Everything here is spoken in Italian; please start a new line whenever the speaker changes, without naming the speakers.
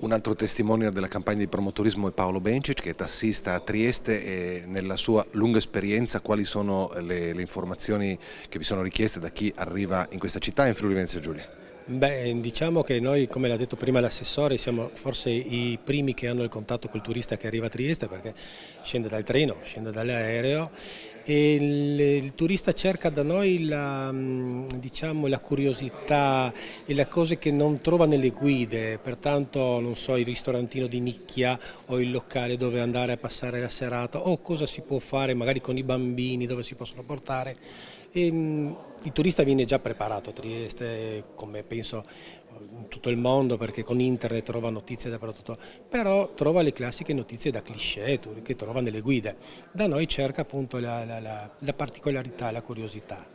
Un altro testimone della campagna di promotorismo è Paolo Bencic, che è tassista a Trieste, e nella sua lunga esperienza quali sono le informazioni che vi sono richieste da chi arriva in questa città in Friuli Venezia Giulia?
Beh, diciamo che noi, come l'ha detto prima l'assessore, siamo forse i primi che hanno il contatto col turista che arriva a Trieste, perché scende dal treno, scende dall'aereo e il turista cerca da noi diciamo, la curiosità e le cose che non trova nelle guide, pertanto non so, il ristorantino di nicchia o il locale dove andare a passare la serata o cosa si può fare magari con i bambini, dove si possono portare. Il turista viene già preparato a Trieste, come penso in tutto il mondo, perché con internet trova notizie dappertutto, però trova le classiche notizie da cliché che trova nelle guide. Da noi cerca appunto la particolarità, la curiosità.